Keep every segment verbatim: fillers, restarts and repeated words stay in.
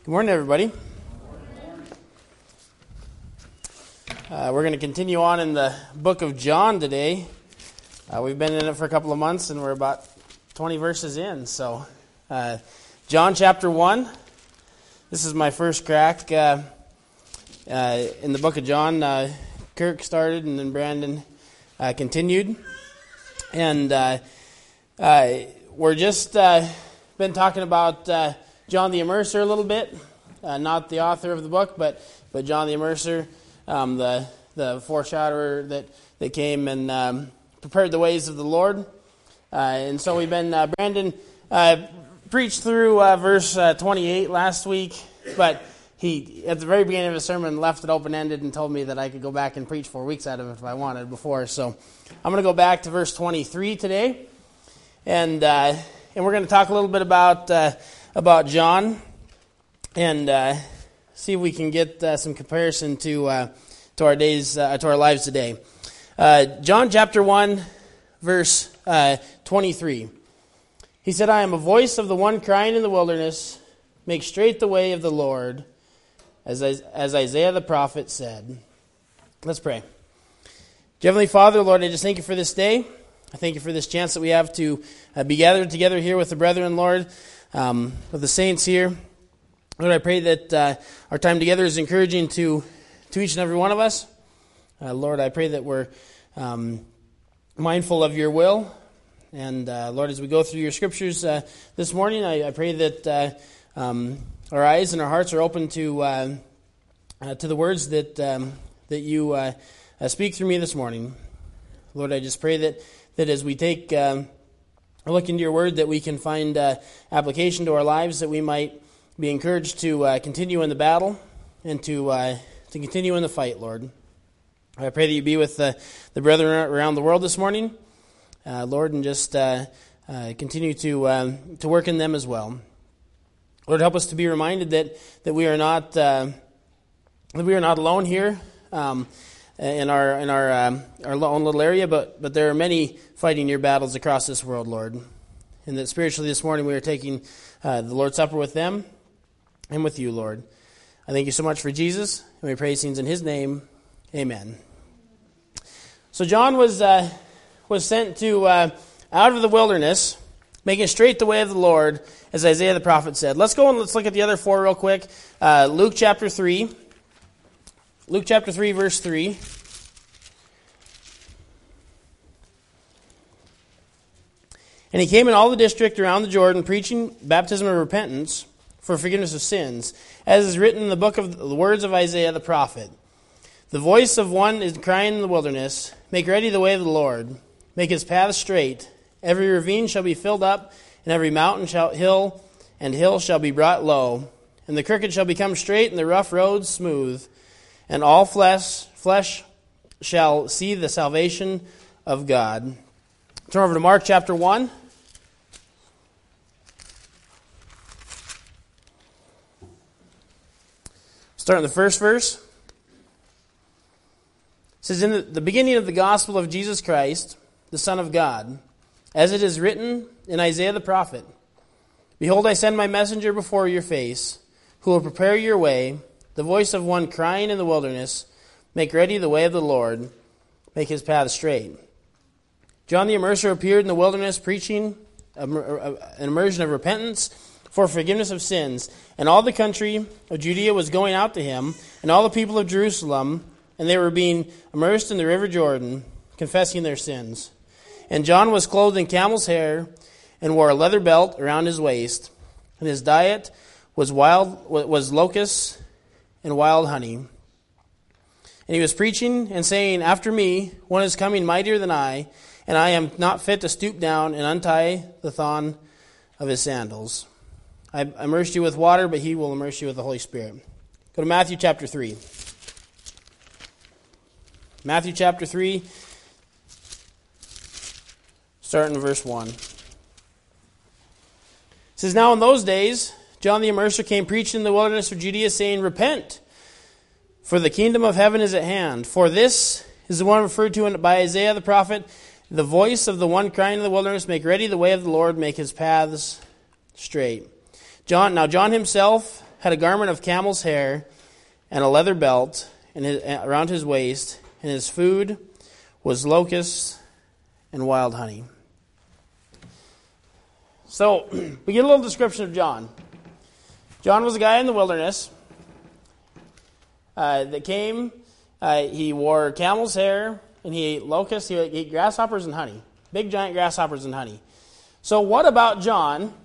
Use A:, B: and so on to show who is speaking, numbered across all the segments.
A: Good morning, everybody. Uh, we're going to continue on in the book of John today. Uh, we've been in it for a couple of months, and we're about twenty verses in. So, uh, John chapter one. This is my first crack uh, uh, in the book of John. Uh, Kirk started, and then Brandon uh, continued. And uh, uh, we're just uh, been talking about uh, John the Immerser a little bit, uh, not the author of the book, but but John the Immerser, um, the the foreshadower that, that came and um, prepared the ways of the Lord. Uh, and so we've been, uh, Brandon uh, preached through uh, verse uh, twenty-eight last week, but he, at the very beginning of his sermon, left it open-ended and told me that I could go back and preach four weeks out of it if I wanted before. So I'm going to go back to verse twenty-three today, and uh, and we're going to talk a little bit about uh, about John, and uh, see if we can get uh, some comparison to uh, to our days, uh, to our lives today. Uh, John chapter one, verse uh, twenty-three. He said, "I am a voice of the one crying in the wilderness, make straight the way of the Lord, as as Isaiah the prophet said." Let's pray. Dear Heavenly Father, Lord, I just thank you for this day. I thank you for this chance that we have to uh, be gathered together here with the brethren, Lord, um, with the saints here. Lord, I pray that uh, our time together is encouraging to, to each and every one of us. Uh, Lord, I pray that we're um, mindful of your will. And uh, Lord, as we go through your scriptures uh, this morning, I, I pray that uh, um, our eyes and our hearts are open to uh, uh, to the words that um, that you uh, uh, speak through me this morning. Lord, I just pray that, that as we take um, a look into your word, that we can find uh, application to our lives, that we might be encouraged to uh, continue in the battle and to uh, to continue in the fight, Lord. I pray that you be with the, the brethren around the world this morning, uh, Lord, and just uh, uh, continue to um, to work in them as well. Lord, help us to be reminded that that we are not uh, that we are not alone here um, in our in our um, our own little area, but but there are many fighting your battles across this world, Lord, and that spiritually this morning we are taking uh, the Lord's Supper with them and with you, Lord. I thank you so much for Jesus, and we pray things in His name. Amen. So John was uh, was sent to uh, out of the wilderness, making straight the way of the Lord, as Isaiah the prophet said. Let's go and let's look at the other four real quick. Uh, Luke chapter three. Luke chapter three, verse three. "And he came in all the district around the Jordan, preaching baptism of repentance for forgiveness of sins, as is written in the book of the words of Isaiah the prophet. The voice of one is crying in the wilderness, make ready the way of the Lord, make his paths straight. Every ravine shall be filled up, and every mountain shall hill and hill shall be brought low, and the crooked shall become straight, and the rough roads smooth, and all flesh flesh shall see the salvation of God." Turn over to Mark chapter one. Start in the first verse. It says, "In the, the beginning of the gospel of Jesus Christ, the Son of God, as it is written in Isaiah the prophet, Behold, I send my messenger before your face, who will prepare your way, the voice of one crying in the wilderness, make ready the way of the Lord, make his path straight. John the Immerser appeared in the wilderness, preaching an immersion of repentance for forgiveness of sins. And all the country of Judea was going out to him, and all the people of Jerusalem, and they were being immersed in the river Jordan, confessing their sins. And John was clothed in camel's hair, and wore a leather belt around his waist, and his diet was wild was locusts and wild honey. And he was preaching and saying, After me, one is coming mightier than I, and I am not fit to stoop down and untie the thong of his sandals. I immersed you with water, but he will immerse you with the Holy Spirit." Go to Matthew chapter three. Matthew chapter three, starting in verse one. It says, "Now in those days, John the Immerser came preaching in the wilderness of Judea, saying, Repent, for the kingdom of heaven is at hand. For this is the one referred to by Isaiah the prophet, the voice of the one crying in the wilderness, make ready the way of the Lord, make his paths straight. John, now John himself had a garment of camel's hair and a leather belt in his, around his waist, and his food was locusts and wild honey. So, we get a little description of John. John was a guy in the wilderness uh, that came, uh, he wore camel's hair, and he ate locusts, he ate grasshoppers and honey. Big giant grasshoppers and honey. So what about John,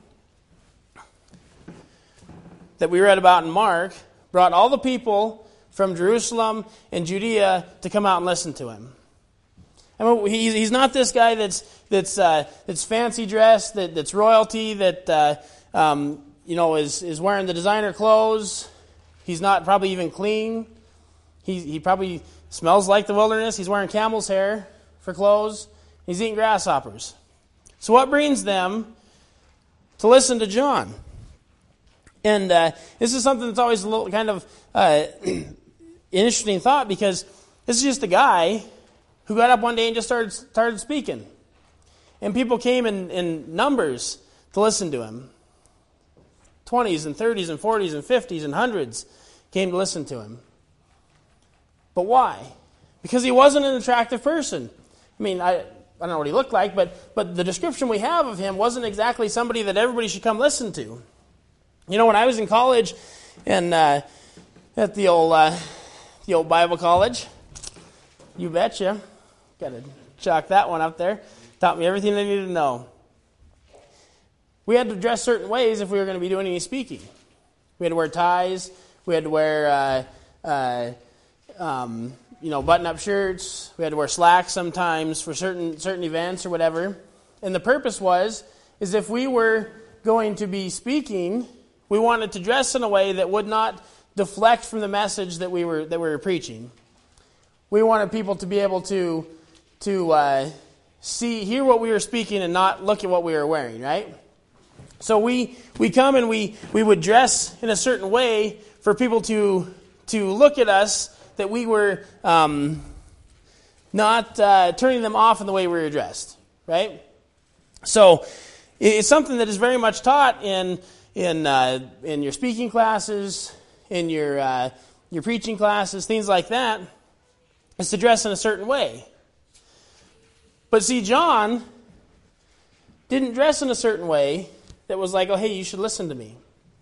A: that we read about in Mark, brought all the people from Jerusalem and Judea to come out and listen to him? I mean, he's, he's not this guy that's that's uh, that's fancy dressed, that, that's royalty, that uh, um, you know is is wearing the designer clothes. He's not probably even clean. He he probably smells like the wilderness. He's wearing camel's hair for clothes. He's eating grasshoppers. So what brings them to listen to John? And uh, this is something that's always a little kind of uh, interesting thought, because this is just a guy who got up one day and just started started speaking. And people came in, in numbers to listen to him. twenties and thirties and forties and fifties and hundreds came to listen to him. But why? Because he wasn't an attractive person. I mean, I, I don't know what he looked like, but, but the description we have of him wasn't exactly somebody that everybody should come listen to. You know, when I was in college and uh, at the old uh, the old Bible college, you betcha, got to chalk that one up there. Taught me everything I needed to know. We had to dress certain ways if we were going to be doing any speaking. We had to wear ties. We had to wear, uh, uh, um, you know, button-up shirts. We had to wear slacks sometimes for certain certain events or whatever. And the purpose was, is if we were going to be speaking, we wanted to dress in a way that would not deflect from the message that we were that we were preaching. We wanted people to be able to to uh, see, hear what we were speaking, and not look at what we were wearing, right? So we we come and we we would dress in a certain way for people to to look at us, that we were um, not uh, turning them off in the way we were dressed, right? So it's something that is very much taught in in uh, in your speaking classes, in your uh, your preaching classes, things like that, is to dress in a certain way. But see, John didn't dress in a certain way that was like, oh, hey, you should listen to me.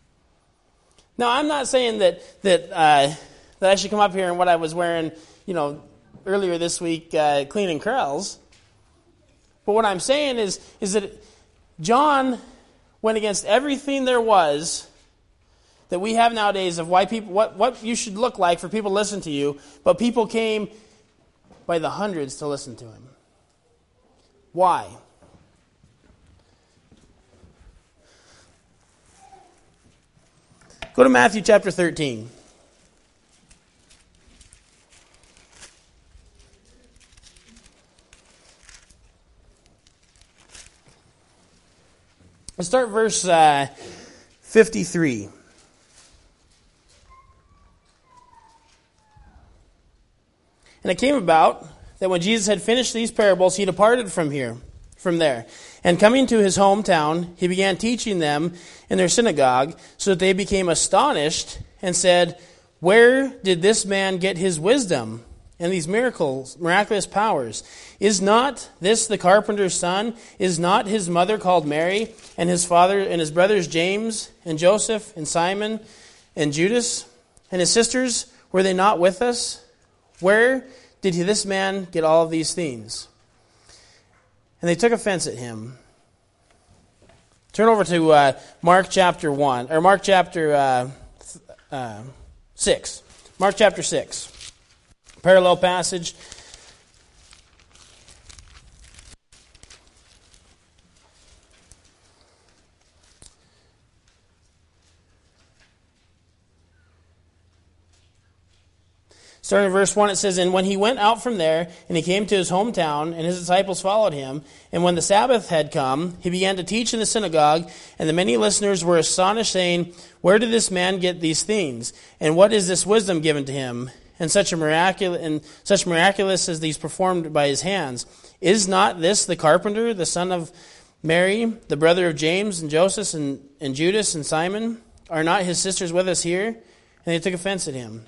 A: Now, I'm not saying that that uh, that I should come up here in what I was wearing, you know, earlier this week, uh, cleaning curls. But what I'm saying is, is that John went against everything there was that we have nowadays of why people, what, what you should look like for people to listen to you, but people came by the hundreds to listen to him. Why? Go to Matthew chapter thirteen. Let's start verse uh, fifty-three. And it came about that when Jesus had finished these parables, he departed from here, from there. And coming to his hometown, he began teaching them in their synagogue, so that they became astonished and said, "Where did this man get his wisdom and these miracles, miraculous powers? Is not this the carpenter's son? Is not his mother called Mary, and his father and his brothers James and Joseph and Simon and Judas? And his sisters, were they not with us? Where did this man get all of these things?" And they took offense at him. Turn over to uh, Mark chapter one, or Mark chapter uh, uh, six. Mark chapter six. Parallel passage. Starting in verse one, it says, "And when he went out from there, and he came to his hometown, and his disciples followed him, and when the Sabbath had come, he began to teach in the synagogue, and the many listeners were astonished, saying, 'Where did this man get these things? And what is this wisdom given to him? And such a miraculous, and such miraculous as these performed by his hands? Is not this the carpenter, the son of Mary, the brother of James and Joseph and, and Judas and Simon? are not his sisters with us here? And they took offense at him.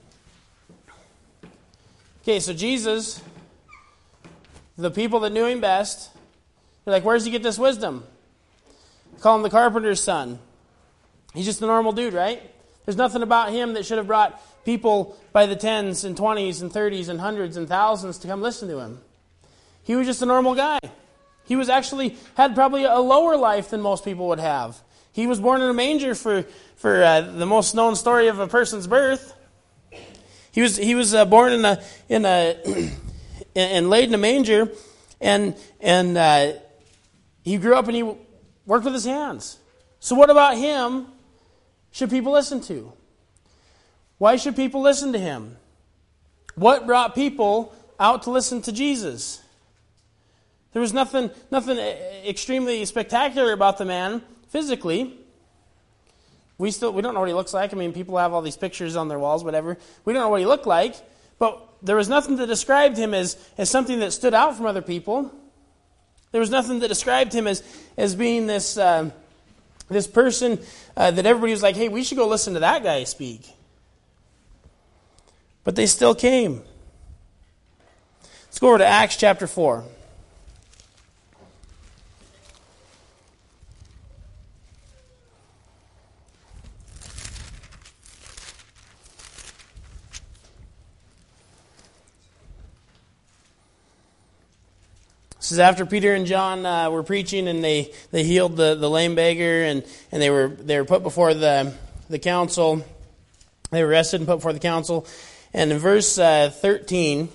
A: Okay, so Jesus, the people that knew him best, they're like, where does he get this wisdom? They call him the carpenter's son. He's just a normal dude, right? There's nothing about him that should have brought people by the tens and twenties and thirties and hundreds and thousands to come listen to him. He was just a normal guy. He was actually, had probably a lower life than most people would have. He was born in a manger for, for uh, the most known story of a person's birth. He was he was uh, born in a in a and laid in a manger, and and uh, he grew up and he worked with his hands. So what about him should people listen to? Why should people listen to him? What brought people out to listen to Jesus? There was nothing nothing extremely spectacular about the man physically. We still we don't know what he looks like. I mean, people have all these pictures on their walls, whatever. We don't know what he looked like, but there was nothing that described him as, as something that stood out from other people. There was nothing that described him as, as being this uh, this person uh, that everybody was like, hey, we should go listen to that guy speak. But they still came. Let's go over to Acts chapter four. This is after Peter and John uh, were preaching, and they, they healed the, the lame beggar, and, and they were they were put before the the council. They were arrested and put before the council. And in verse uh, thirteen,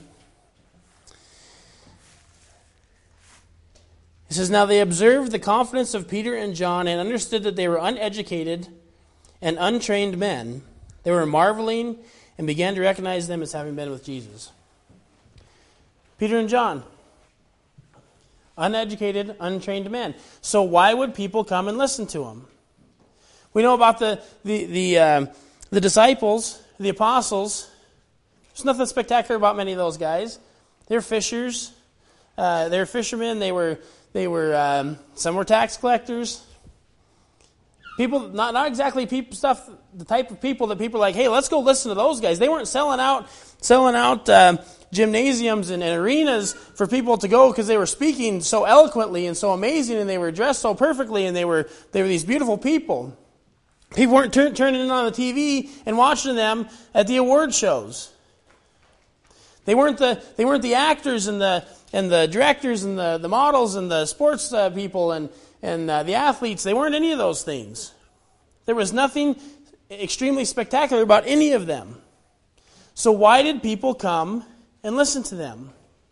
A: it says, "Now they observed the confidence of Peter and John, and understood that they were uneducated and untrained men. They were marveling and began to recognize them as having been with Jesus." Peter and John. Uneducated, untrained men. So why would people come and listen to them? We know about the the the, um, the disciples, the apostles. There's nothing spectacular about many of those guys. They're fishers. Uh, they're fishermen. They were they were um, some were tax collectors. People, not not exactly people stuff. The type of people that people are like, hey, let's go listen to those guys. They weren't selling out selling out. Uh, gymnasiums and, and arenas for people to go because they were speaking so eloquently and so amazing, and they were dressed so perfectly, and they were they were these beautiful people. People weren't tur- turning in on the T V and watching them at the award shows. They weren't the they weren't the actors and the and the directors and the, the models and the sports uh, people and and uh, the athletes. They weren't any of those things. There was nothing extremely spectacular about any of them. So why did people come and listen to them?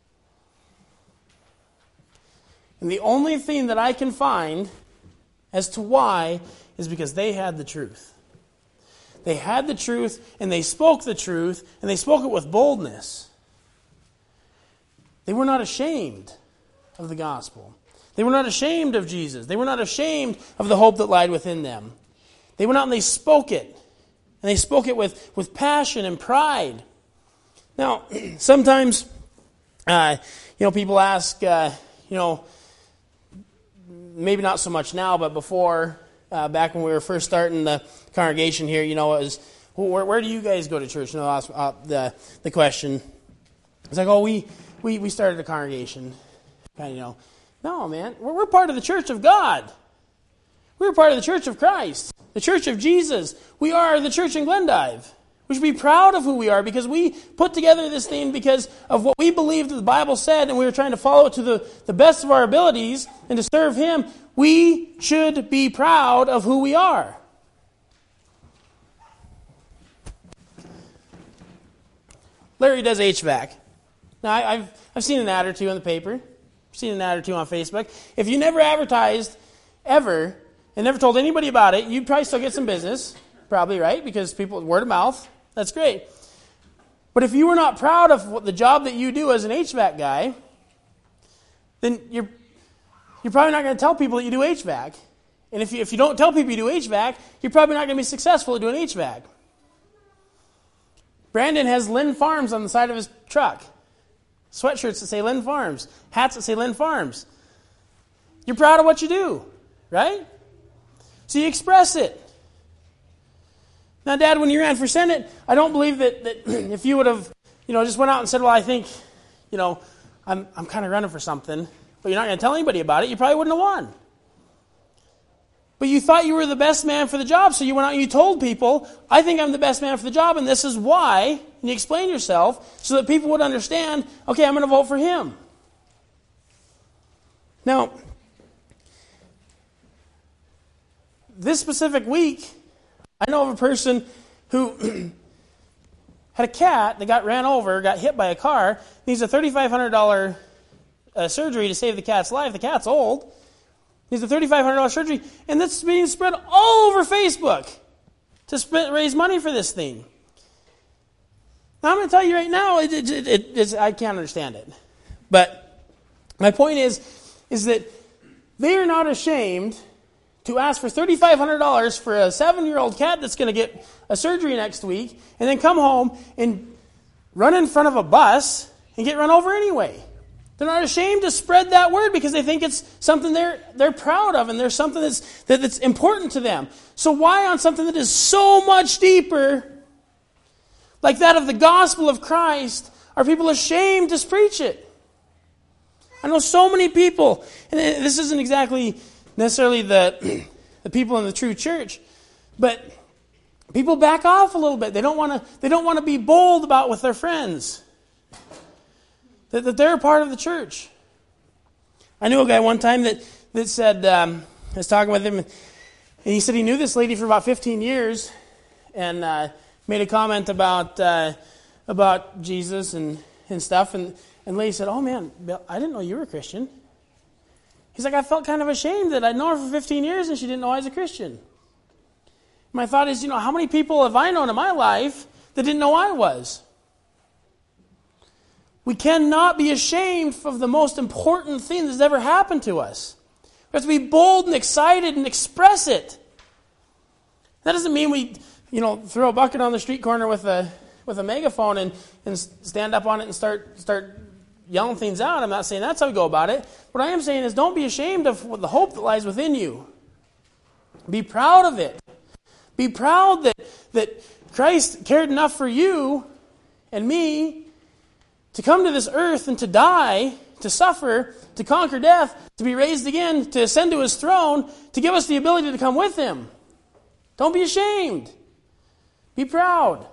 A: And the only thing that I can find as to why is because they had the truth. They had the truth, and they spoke the truth, and they spoke it with boldness. They were not ashamed of the gospel. They were not ashamed of Jesus. They were not ashamed of the hope that lied within them. They went out and they spoke it. And they spoke it with, with passion and pride. Now, sometimes, uh, you know, people ask, uh, you know, maybe not so much now, but before, uh, back when we were first starting the congregation here, you know, it was, well, where, where do you guys go to church? You know, ask, uh, the the question. It's like, oh, we we, we started a congregation. Kind of, you know, no, man, we're, we're part of the church of God. We're part of the church of Christ, the church of Jesus. We are the church in Glendive. We should be proud of who we are because we put together this thing because of what we believed that the Bible said, and we were trying to follow it to the, the best of our abilities and to serve Him. We should be proud of who we are. Larry does H V A C. Now, I, I've I've seen an ad or two in the paper. I've seen an ad or two on Facebook. If you never advertised ever and never told anybody about it, you'd probably still get some business. Probably, right? Because people, word of mouth, that's great. But if you were not proud of what, the job that you do as an H V A C guy, then you're you're probably not going to tell people that you do H V A C. And if you, if you don't tell people you do H V A C, you're probably not going to be successful at doing H V A C. Brandon has Lynn Farms on the side of his truck. Sweatshirts that say Lynn Farms. Hats that say Lynn Farms. You're proud of what you do, right? So you express it. Now, Dad, when you ran for Senate, I don't believe that, that if you would have, you know, just went out and said, well, I think, you know, I'm I'm kind of running for something, but you're not going to tell anybody about it, you probably wouldn't have won. But you thought you were the best man for the job, so you went out and you told people, I think I'm the best man for the job, and this is why. And you explained yourself so that people would understand, okay, I'm going to vote for him. Now, this specific week, I know of a person who had a cat that got ran over, got hit by a car, needs a three thousand five hundred dollars uh, surgery to save the cat's life. The cat's old. Needs a three thousand five hundred dollars surgery, and that's being spread all over Facebook to spread, raise money for this thing. Now, I'm going to tell you right now, it, it, it, it's, I can't understand it. But my point is, is that they are not ashamed to ask for three thousand five hundred dollars for a seven-year-old cat that's going to get a surgery next week, and then come home and run in front of a bus and get run over anyway. They're not ashamed to spread that word because they think it's something they're they're proud of and there's something that's that, that's important to them. So why on something that is so much deeper, like that of the gospel of Christ, are people ashamed to preach it? I know so many people, and this isn't exactly necessarily the the people in the true church, but people back off a little bit. They don't want to they don't want to be bold about with their friends. That, that they're a part of the church. I knew a guy one time that, that said, um, I was talking with him, and he said he knew this lady for about fifteen years, and uh, made a comment about uh, about Jesus and, and stuff, and, and the lady said, oh man, Bill, I didn't know you were a Christian. He's like, I felt kind of ashamed that I'd known her for fifteen years and she didn't know I was a Christian. My thought is, you know, how many people have I known in my life that didn't know I was? We cannot be ashamed of the most important thing that's ever happened to us. We have to be bold and excited and express it. That doesn't mean we, you know, throw a bucket on the street corner with a with a megaphone and, and stand up on it and start start yelling things out. I'm not saying that's how we go about it. What I am saying is don't be ashamed of the hope that lies within you. Be proud of it. Be proud that, that Christ cared enough for you and me to come to this earth and to die, to suffer, to conquer death, to be raised again, to ascend to his throne, to give us the ability to come with him. Don't be ashamed. Be proud.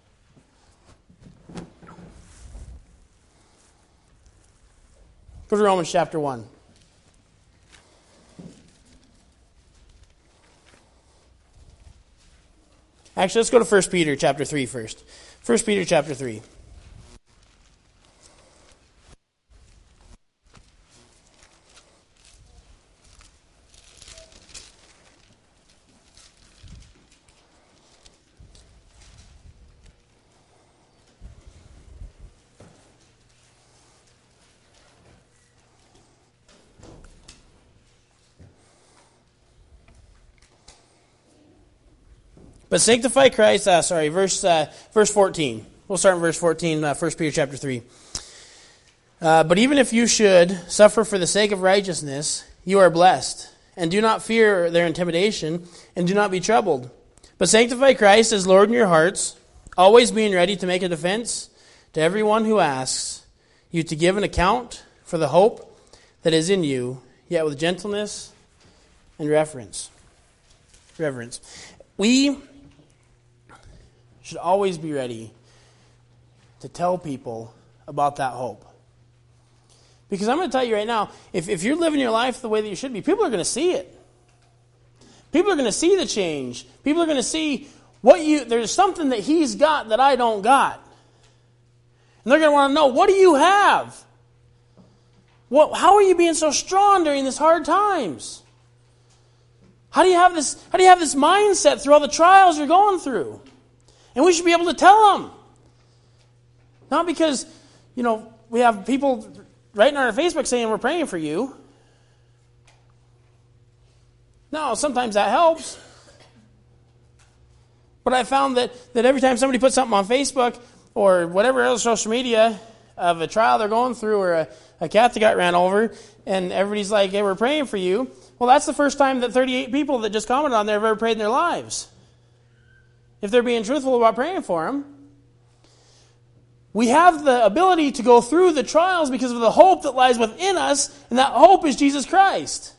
A: Go to Romans chapter one. Actually, let's go to First Peter chapter three first. First Peter chapter three. But sanctify Christ, uh, sorry, verse uh, verse fourteen. We'll start in verse fourteen, uh, First Peter chapter three. Uh, but even if you should suffer for the sake of righteousness, you are blessed. And do not fear their intimidation, and do not be troubled. But sanctify Christ as Lord in your hearts, always being ready to make a defense to everyone who asks you to give an account for the hope that is in you, yet with gentleness and reverence. Reverence. We should always be ready to tell people about that hope. Because I'm going to tell you right now, if, if you're living your life the way that you should be, people are going to see it. People are going to see the change. People are going to see what you, there's something that he's got that I don't got. And they're going to want to know, what do you have? What, how are you being so strong during these hard times? How do you have this, how do you have this mindset through all the trials you're going through? And we should be able to tell them. Not because, you know, we have people writing on our Facebook saying we're praying for you. No, sometimes that helps. But I found that, that every time somebody puts something on Facebook or whatever else social media of a trial they're going through or a, a cat that got ran over, and everybody's like, hey, we're praying for you. Well, that's the first time that thirty-eight people that just commented on there have ever prayed in their lives. if they're being truthful about praying for them. We have the ability to go through the trials because of the hope that lies within us, and that hope is Jesus Christ.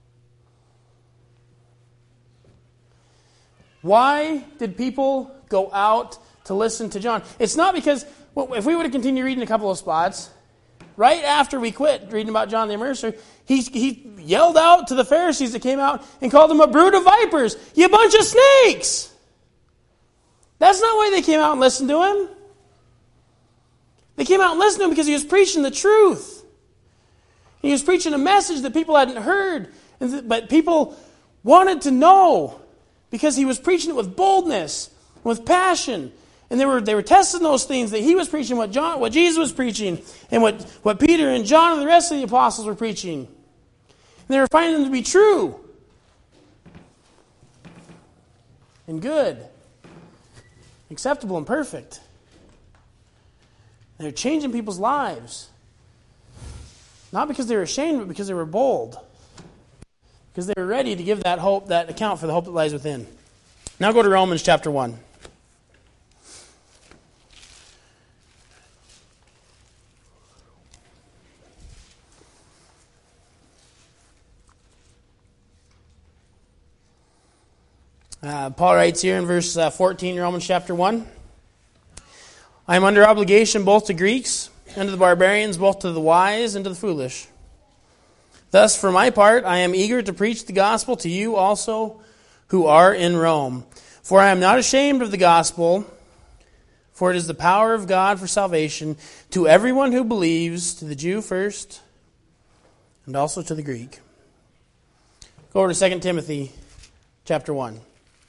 A: Why did people go out to listen to John? It's not because, well, if we would have continued reading a couple of spots, right after we quit reading about John the Immerser, he, he yelled out to the Pharisees that came out and called them a brood of vipers. You bunch of snakes! That's not why they came out and listened to him. They came out and listened to him because he was preaching the truth. He was preaching a message that people hadn't heard, but people wanted to know because he was preaching it with boldness, with passion. And they were they were testing those things that he was preaching, what John, what Jesus was preaching, and what, what Peter and John and the rest of the apostles were preaching. And they were finding them to be true and good, acceptable and perfect. They're changing people's lives. Not because they were ashamed, but because they were bold. Because they were ready to give that hope, that account for the hope that lies within. Now go to Romans chapter one. Uh, Paul writes here in verse uh, fourteen, Romans chapter one. I am under obligation both to Greeks and to the barbarians, both to the wise and to the foolish. Thus, for my part, I am eager to preach the gospel to you also who are in Rome. For I am not ashamed of the gospel, for it is the power of God for salvation to everyone who believes, to the Jew first, and also to the Greek. Go over to Second Timothy chapter one.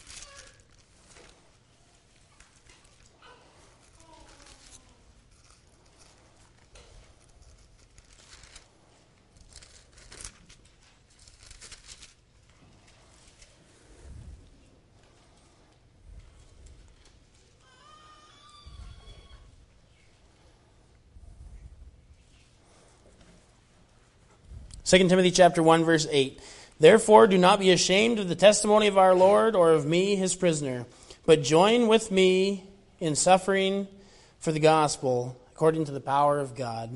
A: Second Timothy chapter one, verse eight. Therefore, do not be ashamed of the testimony of our Lord or of me, his prisoner, but join with me in suffering for the gospel according to the power of God.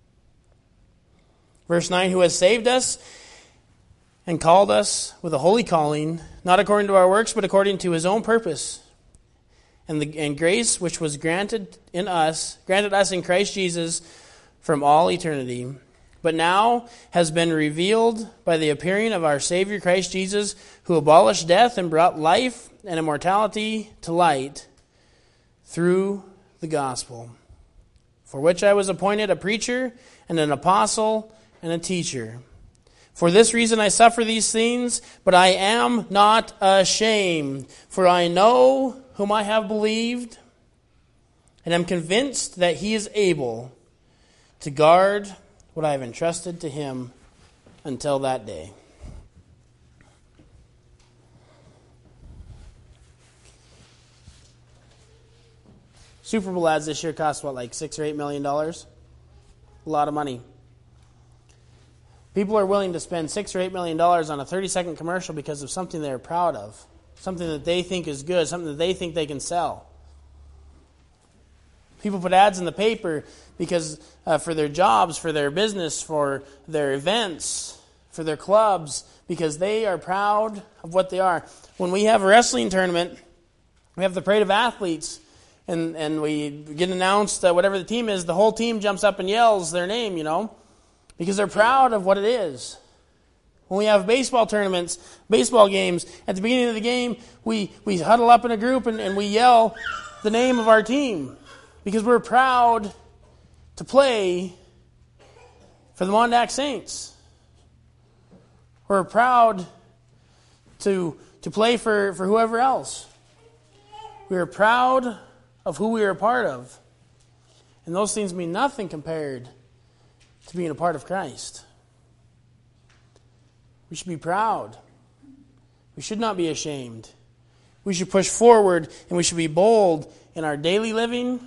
A: Verse nine, who has saved us and called us with a holy calling, not according to our works, but according to his own purpose, and the and grace which was granted in us, granted us in Christ Jesus from all eternity, but now has been revealed by the appearing of our Savior Christ Jesus, who abolished death and brought life and immortality to light through the gospel, for which I was appointed a preacher and an apostle and a teacher. For this reason I suffer these things, but I am not ashamed, for I know whom I have believed, and am convinced that he is able to guard what I have entrusted to him until that day. Super Bowl ads this year cost, what, like six or eight million dollars? A lot of money. People are willing to spend six or eight million dollars on a thirty-second commercial because of something they're proud of, something that they think is good, something that they think they can sell. People put ads in the paper because uh, for their jobs, for their business, for their events, for their clubs, because they are proud of what they are. When we have a wrestling tournament, we have the parade of athletes, and, and we get announced that whatever the team is, the whole team jumps up and yells their name, you know, because they're proud of what it is. When we have baseball tournaments, baseball games, at the beginning of the game, we, we huddle up in a group and, and we yell the name of our team, because we're proud to play for the Mondack Saints. We're proud to, to play for, for whoever else. We are proud of who we are a part of. And those things mean nothing compared to being a part of Christ. We should be proud. We should not be ashamed. We should push forward, and we should be bold in our daily living.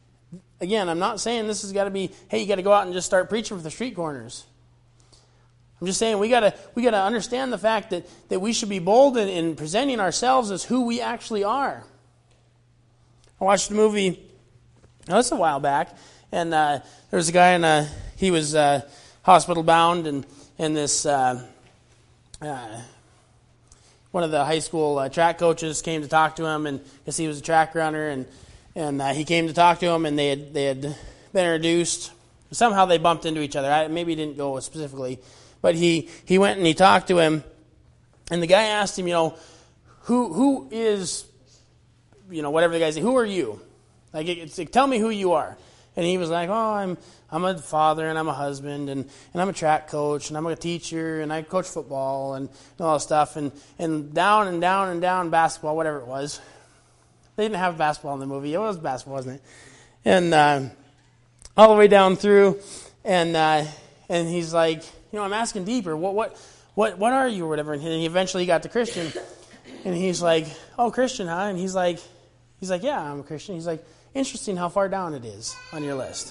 A: Again, I'm not saying this has got to be, hey, you got to go out and just start preaching for the street corners. I'm just saying we gotta we gotta understand the fact that, that we should be bold in, in presenting ourselves as who we actually are. I watched a movie, oh, this was a while back, and uh, there was a guy in a he was uh, hospital bound, and and this uh, uh, one of the high school uh, track coaches came to talk to him, and because he was a track runner, and and uh, he came to talk to him, and they had they had been introduced. Somehow they bumped into each other. I, maybe he didn't go specifically. But he, he went and he talked to him, and the guy asked him, you know, who who is, you know, whatever the guy said, who are you? Like, it's like, tell me who you are. And he was like, oh, I'm I'm a father, and I'm a husband, and, and I'm a track coach, and I'm a teacher, and I coach football, and all that stuff, and, and down and down and down basketball, whatever it was. They didn't have basketball in the movie. It was basketball, wasn't it? And uh, all the way down through, and uh, and he's like, you know, I'm asking deeper. What, what, what, what are you, or whatever? And he eventually got to Christian, and he's like, "Oh, Christian, huh?" And he's like, "He's like, yeah, I'm a Christian." He's like, "Interesting how far down it is on your list,"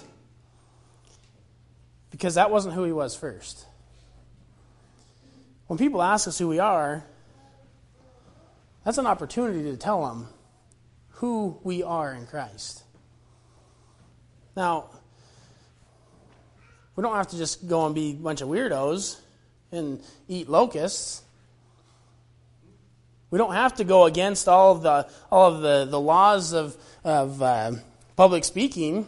A: because that wasn't who he was first. When people ask us who we are, that's an opportunity to tell them who we are in Christ. Now, we don't have to just go and be a bunch of weirdos and eat locusts. We don't have to go against all of the all of the, the laws of of uh, public speaking.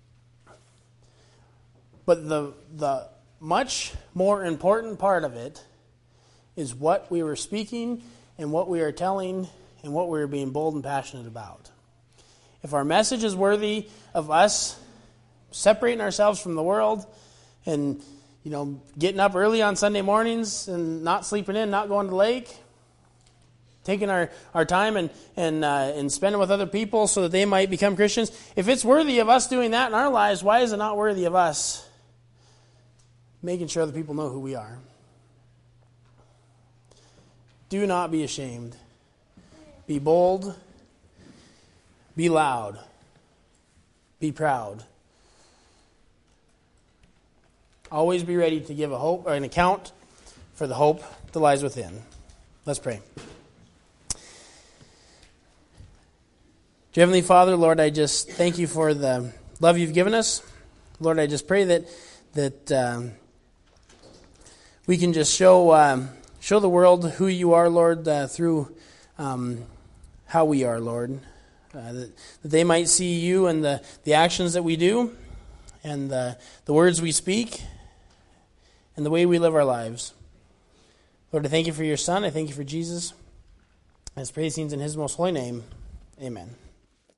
A: But the the much more important part of it is what we were speaking and what we are telling and what we are being bold and passionate about. If our message is worthy of us separating ourselves from the world, and, you know, getting up early on Sunday mornings and not sleeping in, not going to the lake, taking our, our time and and uh, and spending with other people so that they might become Christians. If it's worthy of us doing that in our lives, why is it not worthy of us making sure that people know who we are? Do not be ashamed. Be bold. Be loud. Be proud. Always be ready to give a hope or an account for the hope that lies within. Let's pray. Dear Heavenly Father, Lord, I just thank you for the love you've given us. Lord, I just pray that that um, we can just show um, show the world who you are, Lord, uh, through um, how we are, Lord. Uh, that, that they might see you and the, the actions that we do and the, the words we speak and the way we live our lives. Lord, I thank you for your Son. I thank you for Jesus. I pray these things in his most holy name. Amen.